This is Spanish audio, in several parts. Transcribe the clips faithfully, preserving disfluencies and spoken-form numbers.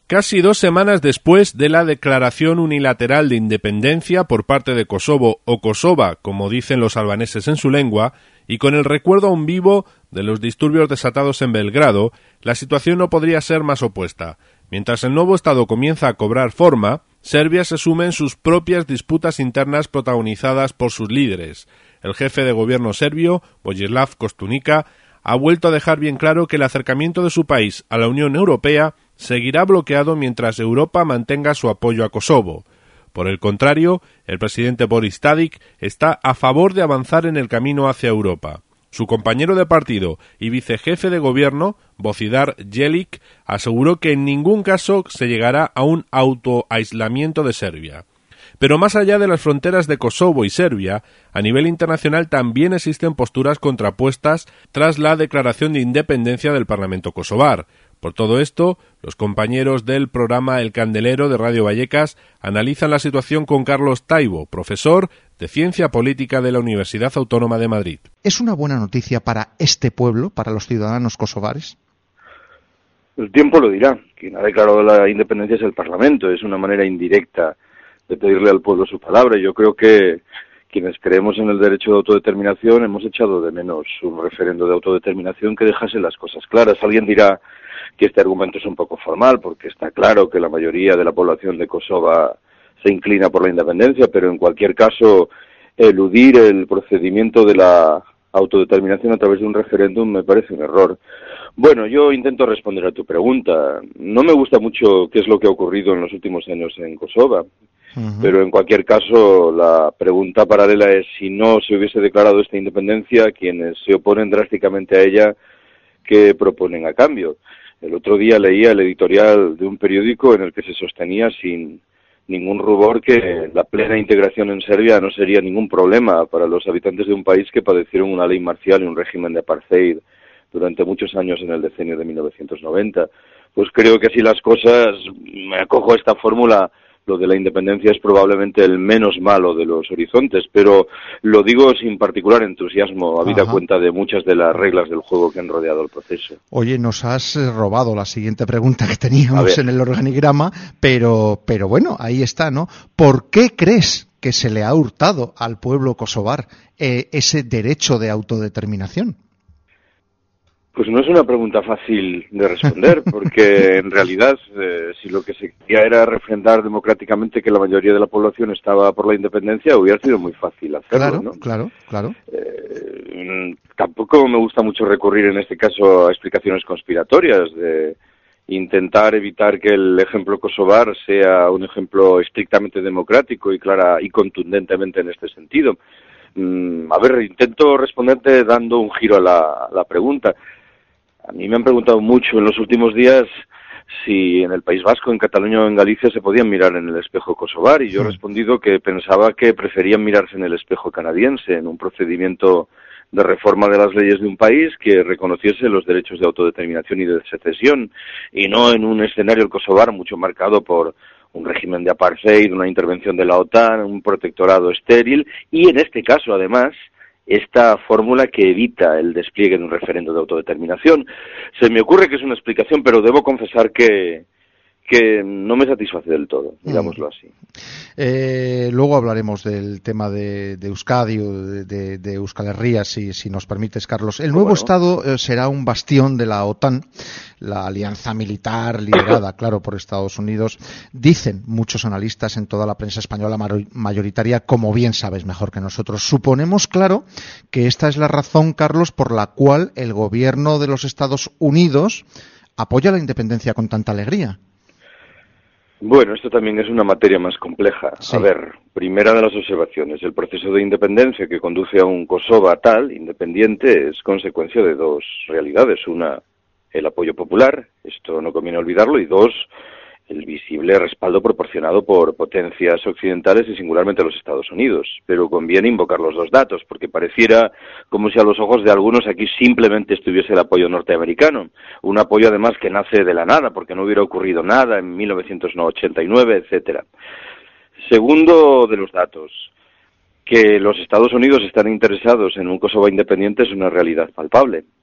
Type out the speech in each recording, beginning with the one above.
Casi dos semanas después de la declaración unilateral de independencia por parte de Kosovo, o Kosova, como dicen los albaneses en su lengua, y con el recuerdo aún vivo de los disturbios desatados en Belgrado, la situación no podría ser más opuesta. Mientras el nuevo Estado comienza a cobrar forma, Serbia se sume en sus propias disputas internas protagonizadas por sus líderes. El jefe de gobierno serbio, Vojislav Koštunica, ha vuelto a dejar bien claro que el acercamiento de su país a la Unión Europea seguirá bloqueado mientras Europa mantenga su apoyo a Kosovo. Por el contrario, el presidente Boris Tadić está a favor de avanzar en el camino hacia Europa. Su compañero de partido y vicejefe de gobierno, Božidar Jelić, aseguró que en ningún caso se llegará a un autoaislamiento de Serbia. Pero más allá de las fronteras de Kosovo y Serbia, a nivel internacional también existen posturas contrapuestas tras la declaración de independencia del Parlamento kosovar. Por todo esto, los compañeros del programa El Candelero de Radio Vallecas analizan la situación con Carlos Taibo, profesor de Ciencia Política de la Universidad Autónoma de Madrid. ¿Es una buena noticia para este pueblo, para los ciudadanos kosovares? El tiempo lo dirá. Quien ha declarado la independencia es el Parlamento. Es una manera indirecta de pedirle al pueblo su palabra. Yo creo que quienes creemos en el derecho de autodeterminación hemos echado de menos un referendo de autodeterminación que dejase las cosas claras. Alguien dirá que este argumento es un poco formal, porque está claro que la mayoría de la población de Kosovo se inclina por la independencia, pero en cualquier caso, eludir el procedimiento de la autodeterminación a través de un referéndum me parece un error. Bueno, yo intento responder a tu pregunta. No me gusta mucho qué es lo que ha ocurrido en los últimos años en Kosovo, uh-huh. Pero en cualquier caso, la pregunta paralela es si no se hubiese declarado esta independencia, quienes se oponen drásticamente a ella, ¿qué proponen a cambio? El otro día leía el editorial de un periódico en el que se sostenía sin ningún rubor que la plena integración en Serbia no sería ningún problema para los habitantes de un país que padecieron una ley marcial y un régimen de apartheid durante muchos años en el decenio de mil novecientos noventa. Pues creo que así las cosas, me acojo a esta fórmula, lo de la independencia es probablemente el menos malo de los horizontes, pero lo digo sin particular entusiasmo, habida Ajá. cuenta de muchas de las reglas del juego que han rodeado el proceso. Oye, nos has robado la siguiente pregunta que teníamos en el organigrama, pero, pero bueno, ahí está, ¿no? ¿Por qué crees que se le ha hurtado al pueblo kosovar eh, ese derecho de autodeterminación? Pues no es una pregunta fácil de responder, porque en realidad, eh, si lo que se quería era refrendar democráticamente que la mayoría de la población estaba por la independencia, hubiera sido muy fácil hacerlo, claro, ¿no? Claro, claro, eh, tampoco me gusta mucho recurrir en este caso a explicaciones conspiratorias, de intentar evitar que el ejemplo kosovar sea un ejemplo estrictamente democrático y clara y contundentemente en este sentido. Mm, a ver, intento responderte dando un giro a la, a la pregunta. A mí me han preguntado mucho en los últimos días si en el País Vasco, en Cataluña o en Galicia se podían mirar en el espejo kosovar, y yo he respondido que pensaba que preferían mirarse en el espejo canadiense, en un procedimiento de reforma de las leyes de un país que reconociese los derechos de autodeterminación y de secesión, y no en un escenario, el kosovar, mucho marcado por un régimen de apartheid, una intervención de la OTAN, un protectorado estéril, y en este caso, además, esta fórmula que evita el despliegue de un referendo de autodeterminación. Se me ocurre que es una explicación, pero debo confesar que, que no me satisface del todo, digámoslo así. Eh, luego hablaremos del tema de, de Euskadi o de, de, de Euskal Herria, si, si nos permites, Carlos. El nuevo bueno. Estado eh, será un bastión de la OTAN, la alianza militar liderada, claro, por Estados Unidos. Dicen muchos analistas en toda la prensa española mayoritaria, como bien sabes mejor que nosotros. Suponemos, claro, que esta es la razón, Carlos, por la cual el gobierno de los Estados Unidos apoya la independencia con tanta alegría. Bueno, esto también es una materia más compleja. Sí. A ver, primera de las observaciones, el proceso de independencia que conduce a un Kosovo tal, independiente, es consecuencia de dos realidades. Una, el apoyo popular, esto no conviene olvidarlo, y dos, el visible respaldo proporcionado por potencias occidentales y singularmente los Estados Unidos. Pero conviene invocar los dos datos, porque pareciera como si a los ojos de algunos aquí simplemente estuviese el apoyo norteamericano. Un apoyo además que nace de la nada, porque no hubiera ocurrido nada en mil novecientos ochenta y nueve, etcétera. Segundo de los datos, que los Estados Unidos están interesados en un Kosovo independiente es una realidad palpable.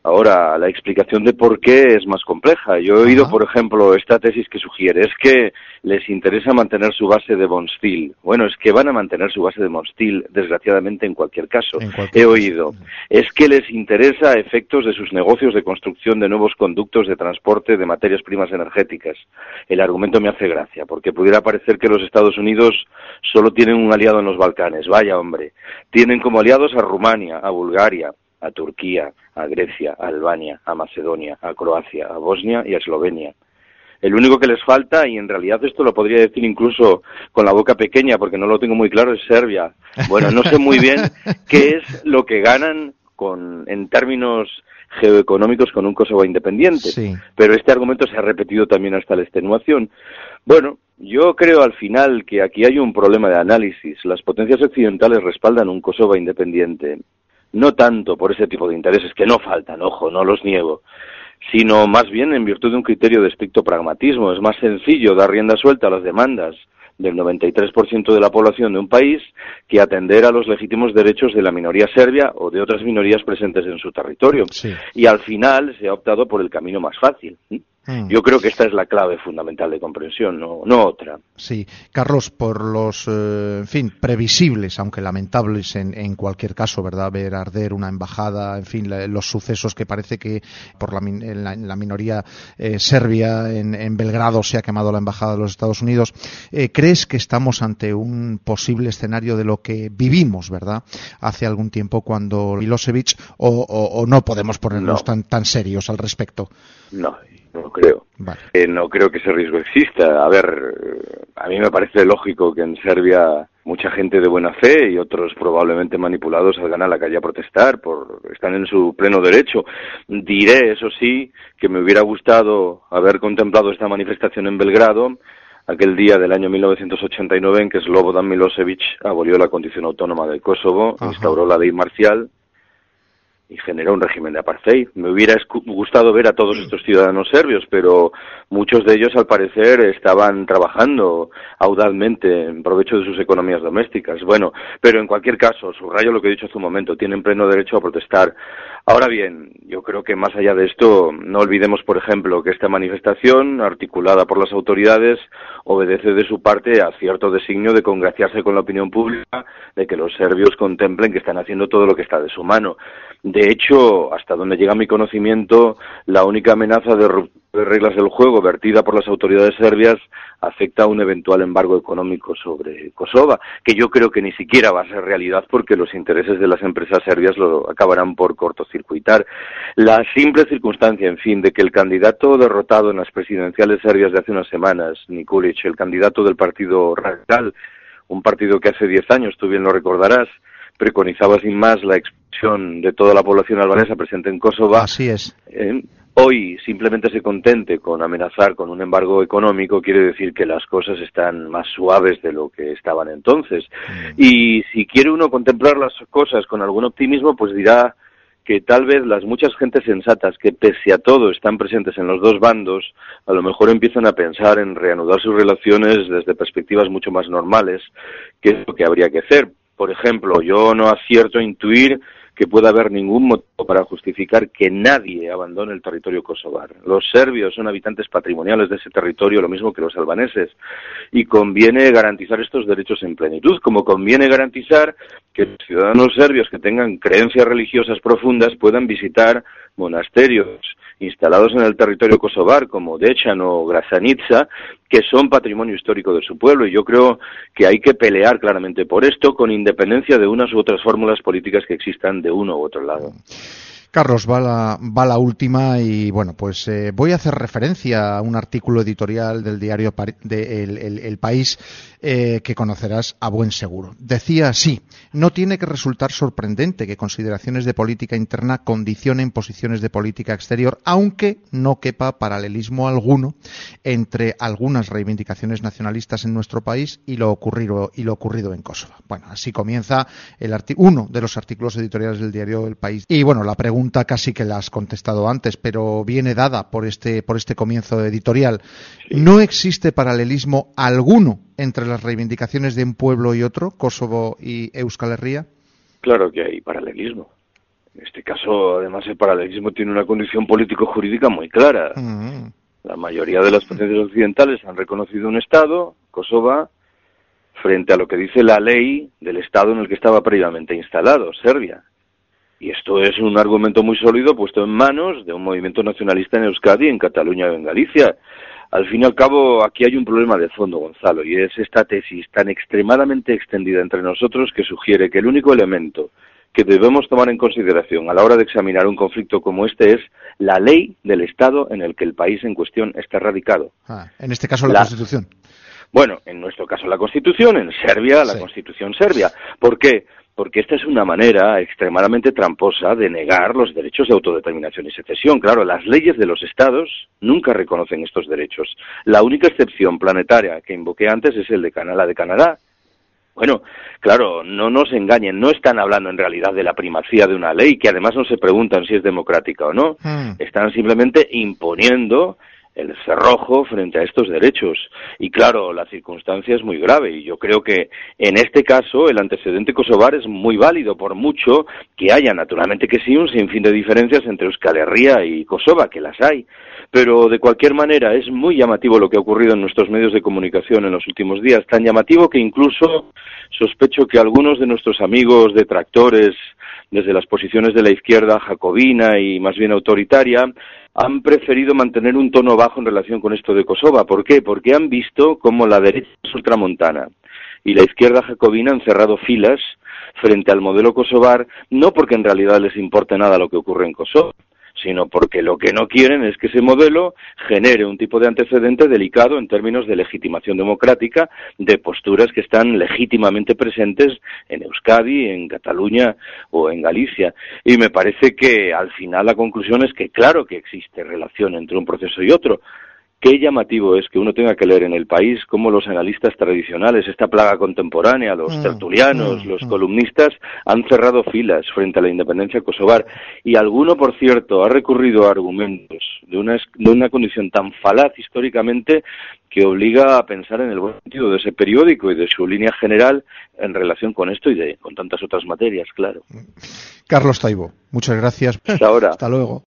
Ahora, la explicación de por qué es más compleja. Yo he oído, por ejemplo, esta tesis que sugiere, es que les interesa mantener su base de Bondsteel. Bueno, es que van a mantener su base de Bondsteel, desgraciadamente, en cualquier caso. En cualquier he oído. Caso. Es que les interesa efectos de sus negocios de construcción de nuevos conductos de transporte de materias primas energéticas. El argumento me hace gracia, porque pudiera parecer que los Estados Unidos solo tienen un aliado en los Balcanes. Vaya, hombre. Tienen como aliados a Rumania, a Bulgaria, a Turquía, a Grecia, a Albania, a Macedonia, a Croacia, a Bosnia y a Eslovenia. El único que les falta, y en realidad esto lo podría decir incluso con la boca pequeña porque no lo tengo muy claro, es Serbia. Bueno, no sé muy bien qué es lo que ganan con, en términos geoeconómicos con un Kosovo independiente, sí. Pero este argumento se ha repetido también hasta la extenuación. Bueno, yo creo al final que aquí hay un problema de análisis. Las potencias occidentales respaldan un Kosovo independiente. No tanto por ese tipo de intereses, que no faltan, ojo, no los niego, sino más bien en virtud de un criterio de estricto pragmatismo. Es más sencillo dar rienda suelta a las demandas del noventa y tres por ciento de la población de un país que atender a los legítimos derechos de la minoría serbia o de otras minorías presentes en su territorio. Sí. Y al final se ha optado por el camino más fácil. Mm. Yo creo que esta es la clave fundamental de comprensión, no, no otra. Sí, Carlos, por los, eh, en fin, previsibles, aunque lamentables en, en cualquier caso, ¿verdad? Ver arder una embajada, en fin, la, los sucesos que parece que por la, en la, en la minoría eh, serbia en, en Belgrado se ha quemado la embajada de los Estados Unidos. Eh, ¿Crees que estamos ante un posible escenario de lo que vivimos, ¿verdad? Hace algún tiempo cuando Milosevic, o, o, o no podemos ponernos no. tan, tan serios al respecto? No. No creo. Vale. Eh, no creo que ese riesgo exista. A ver, a mí me parece lógico que en Serbia mucha gente de buena fe y otros probablemente manipulados salgan a la calle a protestar, por están en su pleno derecho. Diré, eso sí, que me hubiera gustado haber contemplado esta manifestación en Belgrado aquel día del año mil novecientos ochenta y nueve en que Slobodan Milosevic abolió la condición autónoma de Kosovo, Ajá. instauró la ley marcial y generó un régimen de apartheid. Me hubiera gustado ver a todos estos ciudadanos serbios, pero muchos de ellos, al parecer, estaban trabajando audazmente en provecho de sus economías domésticas. Bueno, pero en cualquier caso, subrayo lo que he dicho hace un momento, tienen pleno derecho a protestar. Ahora bien, yo creo que más allá de esto, no olvidemos, por ejemplo, que esta manifestación, articulada por las autoridades, obedece de su parte a cierto designio de congraciarse con la opinión pública, de que los serbios contemplen que están haciendo todo lo que está de su mano. De hecho, hasta donde llega mi conocimiento, la única amenaza de ruptura de reglas del juego vertida por las autoridades serbias afecta a un eventual embargo económico sobre Kosovo, que yo creo que ni siquiera va a ser realidad porque los intereses de las empresas serbias lo acabarán por cortocircuitar. La simple circunstancia, en fin, de que el candidato derrotado en las presidenciales serbias de hace unas semanas, Nikolic, el candidato del partido radical, un partido que hace diez años, tú bien lo recordarás, preconizaba sin más la expulsión de toda la población albanesa presente en Kosovo. Así es. Eh, hoy simplemente se contente con amenazar con un embargo económico, quiere decir que las cosas están más suaves de lo que estaban entonces. Mm. Y si quiere uno contemplar las cosas con algún optimismo, pues dirá que tal vez las muchas gentes sensatas que pese a todo están presentes en los dos bandos, a lo mejor empiezan a pensar en reanudar sus relaciones desde perspectivas mucho más normales, que es lo que habría que hacer. Por ejemplo, yo no acierto a intuir que pueda haber ningún motivo para justificar que nadie abandone el territorio kosovar. Los serbios son habitantes patrimoniales de ese territorio, lo mismo que los albaneses, y conviene garantizar estos derechos en plenitud, como conviene garantizar que los ciudadanos serbios que tengan creencias religiosas profundas puedan visitar monasterios instalados en el territorio kosovar, como Dechan o Gračanica, que son patrimonio histórico de su pueblo, y yo creo que hay que pelear claramente por esto, con independencia de unas u otras fórmulas políticas que existan de uno u otro lado. Carlos, va la, va la última y bueno, pues eh, voy a hacer referencia a un artículo editorial del diario de El, El, El País eh, que conocerás a buen seguro. Decía así: no tiene que resultar sorprendente que consideraciones de política interna condicionen posiciones de política exterior, aunque no quepa paralelismo alguno entre algunas reivindicaciones nacionalistas en nuestro país y lo ocurrido, y lo ocurrido en Kosovo. Bueno, así comienza el arti- uno de los artículos editoriales del diario El País. Y bueno, la pregunta casi que la has contestado antes, pero viene dada por este por este comienzo editorial. ¿No existe paralelismo alguno entre las reivindicaciones de un pueblo y otro, Kosovo y Euskal Herria? Claro que hay paralelismo. En este caso, además, el paralelismo tiene una condición político-jurídica muy clara. Uh-huh. La mayoría de las potencias occidentales han reconocido un Estado, Kosovo, frente a lo que dice la ley del Estado en el que estaba previamente instalado, Serbia. Y esto es un argumento muy sólido puesto en manos de un movimiento nacionalista en Euskadi, en Cataluña o en Galicia. Al fin y al cabo, aquí hay un problema de fondo, Gonzalo, y es esta tesis tan extremadamente extendida entre nosotros que sugiere que el único elemento que debemos tomar en consideración a la hora de examinar un conflicto como este es la ley del Estado en el que el país en cuestión está radicado. Ah, en este caso la, la Constitución. Bueno, en nuestro caso la Constitución, en Serbia la sí. Constitución serbia. ¿Por qué? Porque esta es una manera extremadamente tramposa de negar los derechos de autodeterminación y secesión. Claro, las leyes de los estados nunca reconocen estos derechos. La única excepción planetaria que invoqué antes es el de Canadá, la de Canadá. Bueno, claro, no nos engañen, no están hablando en realidad de la primacía de una ley, que además no se preguntan si es democrática o no. Mm. Están simplemente imponiendo el cerrojo frente a estos derechos. Y claro, la circunstancia es muy grave y yo creo que en este caso el antecedente kosovar es muy válido, por mucho que haya, naturalmente que sí, un sinfín de diferencias entre Euskal Herria y Kosovo, que las hay. Pero de cualquier manera es muy llamativo lo que ha ocurrido en nuestros medios de comunicación en los últimos días, tan llamativo que incluso sospecho que algunos de nuestros amigos detractores desde las posiciones de la izquierda jacobina y más bien autoritaria han preferido mantener un tono bajo en relación con esto de Kosovo. ¿Por qué? Porque han visto cómo la derecha es ultramontana y la izquierda jacobina han cerrado filas frente al modelo kosovar, no porque en realidad les importe nada lo que ocurre en Kosovo, sino porque lo que no quieren es que ese modelo genere un tipo de antecedente delicado en términos de legitimación democrática de posturas que están legítimamente presentes en Euskadi, en Cataluña o en Galicia. Y me parece que al final la conclusión es que claro que existe relación entre un proceso y otro. Qué llamativo es que uno tenga que leer en El País cómo los analistas tradicionales, esta plaga contemporánea, los mm, tertulianos, mm, los mm. columnistas, han cerrado filas frente a la independencia kosovar. Y alguno, por cierto, ha recurrido a argumentos de una, de una condición tan falaz históricamente que obliga a pensar en el buen sentido de ese periódico y de su línea general en relación con esto y de, con tantas otras materias, claro. Carlos Taibo, muchas gracias. Hasta ahora. Hasta luego.